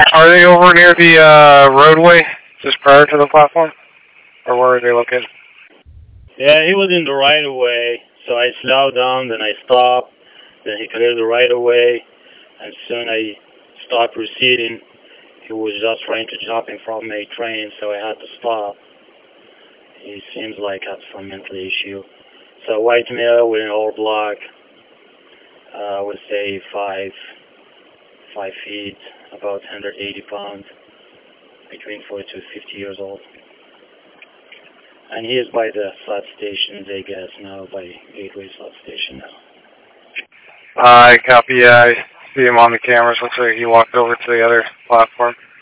Are they over near the roadway, just prior to the platform? Or where are they located? Yeah, he was in the right of way, so I slowed down, then I stopped, then he cleared the right of way, and soon I stopped proceeding. He was just trying to jump in front of my train, so I had to stop. He seems like had some mental issue. So white male with an old block, I would say 5 feet, about 180 pounds, between 40 to 50 years old. And he is by the SAT station, I guess, now, by Gateway SAT station now. I copy. I see him on the cameras. Looks like he walked over to the other platform.